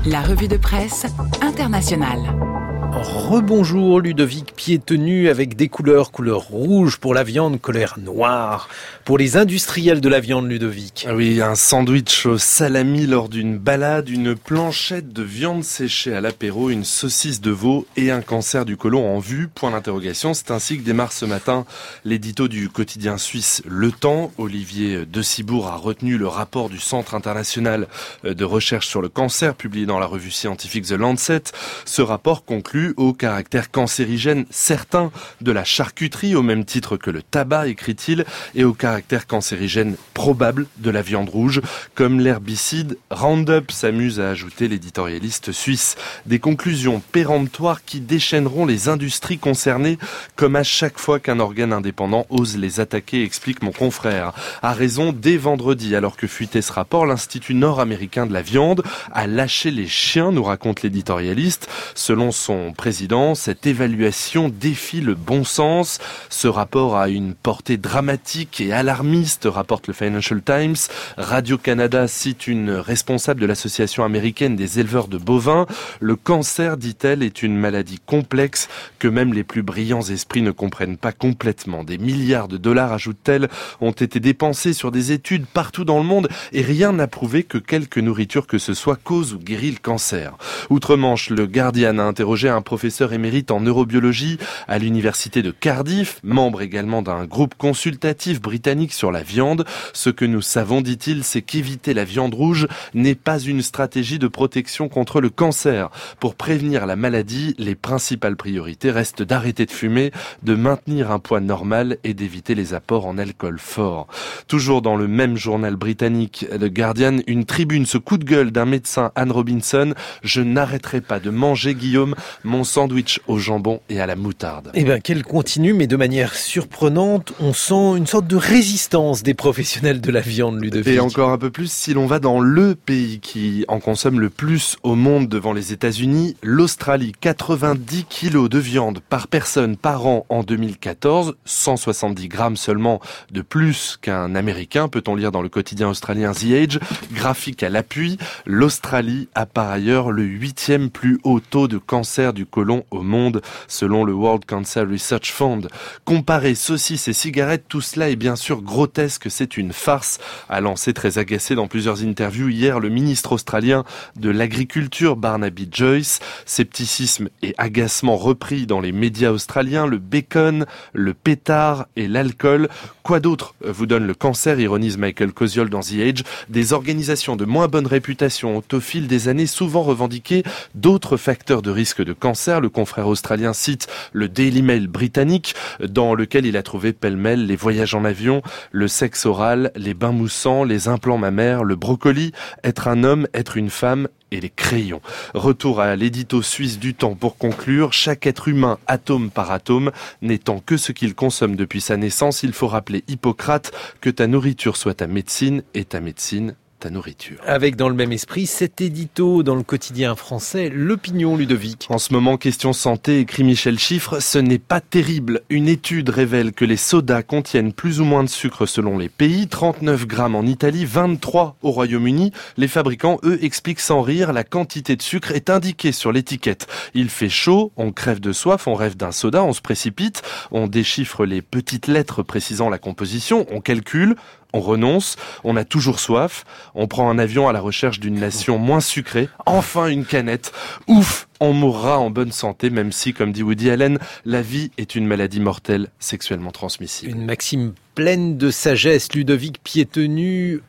La revue de presse internationale. Rebonjour Ludovic, pieds tenus avec des couleur rouge pour la viande, couleur noire pour les industriels de la viande, Ludovic. Oui, un sandwich au salami lors d'une balade, une planchette de viande séchée à l'apéro, une saucisse de veau et un cancer du côlon en vue, point d'interrogation. C'est ainsi que démarre ce matin l'édito du quotidien suisse Le Temps. Olivier de Cibourg a retenu le rapport du Centre international de recherche sur le cancer publié dans la revue scientifique The Lancet. Ce rapport conclut au caractère cancérigène certain de la charcuterie, au même titre que le tabac, écrit-il, et au caractère cancérigène probable de la viande rouge, comme l'herbicide Roundup, s'amuse à ajouter l'éditorialiste suisse. Des conclusions péremptoires qui déchaîneront les industries concernées, comme à chaque fois qu'un organe indépendant ose les attaquer, explique mon confrère. A raison, dès vendredi, alors que fuitait ce rapport, l'Institut nord-américain de la viande a lâché les chiens, nous raconte l'éditorialiste. Selon son président, cette évaluation défie le bon sens. Ce rapport a une portée dramatique et alarmiste, rapporte le Financial Times. Radio-Canada cite une responsable de l'association américaine des éleveurs de bovins. Le cancer, dit-elle, est une maladie complexe que même les plus brillants esprits ne comprennent pas complètement. Des milliards de dollars, ajoute-t-elle, ont été dépensés sur des études partout dans le monde et rien n'a prouvé que quelque nourriture que ce soit cause ou guérit le cancer. Outre-Manche, le Guardian a interrogé un professeur émérite en neurobiologie à l'université de Cardiff, membre également d'un groupe consultatif britannique sur la viande. Ce que nous savons, dit-il, c'est qu'éviter la viande rouge n'est pas une stratégie de protection contre le cancer. Pour prévenir la maladie, les principales priorités restent d'arrêter de fumer, de maintenir un poids normal et d'éviter les apports en alcool fort. Toujours dans le même journal britannique, The Guardian, une tribune, ce coup de gueule d'un médecin, Anne Robinson: « Je n'arrêterai pas de manger, Guillaume, mon sandwich au jambon et à la moutarde. » Eh bien, qu'elle continue, mais de manière surprenante, on sent une sorte de résistance des professionnels de la viande, Ludovic. Et encore un peu plus si l'on va dans le pays qui en consomme le plus au monde devant les États-Unis, l'Australie. 90 kilos de viande par personne par an en 2014, 170 grammes seulement de plus qu'un Américain, peut-on lire dans le quotidien australien The Age. Graphique à l'appui, l'Australie a par ailleurs le 8e plus haut taux de cancer du côlon au monde, selon le World Cancer Research Fund. Comparer saucisses et cigarettes, tout cela est bien sûr grotesque, c'est une farce, a lancé très agacé dans plusieurs interviews hier le ministre australien de l'Agriculture, Barnaby Joyce. Scepticisme et agacement repris dans les médias australiens, le bacon, le pétard et l'alcool. Quoi d'autre vous donne le cancer, ironise Michael Koziol dans The Age. Des organisations de moins bonne réputation ont au fil des années souvent revendiqué d'autres facteurs de risque de cancer. Le confrère australien cite le Daily Mail britannique, dans lequel il a trouvé pêle-mêle les voyages en avion, le sexe oral, les bains moussants, les implants mammaires, le brocoli, être un homme, être une femme et les crayons. Retour à l'édito suisse du Temps pour conclure. Chaque être humain, atome par atome, n'étant que ce qu'il consomme depuis sa naissance, il faut rappeler Hippocrate que ta nourriture soit ta médecine et ta médecine ta nourriture. Avec dans le même esprit cet édito dans le quotidien français L'Opinion, Ludovic. En ce moment, question santé, écrit Michel Chiffre, ce n'est pas terrible. Une étude révèle que les sodas contiennent plus ou moins de sucre selon les pays, 39 grammes en Italie, 23 au Royaume-Uni. Les fabricants, eux, expliquent sans rire, la quantité de sucre est indiquée sur l'étiquette. Il fait chaud, on crève de soif, on rêve d'un soda, on se précipite, on déchiffre les petites lettres précisant la composition, on calcule, on renonce, on a toujours soif, on prend un avion à la recherche d'une nation moins sucrée, enfin une canette, ouf, on mourra en bonne santé, même si, comme dit Woody Allen, la vie est une maladie mortelle sexuellement transmissible. Une maxime pleine de sagesse, Ludovic, pieds tenus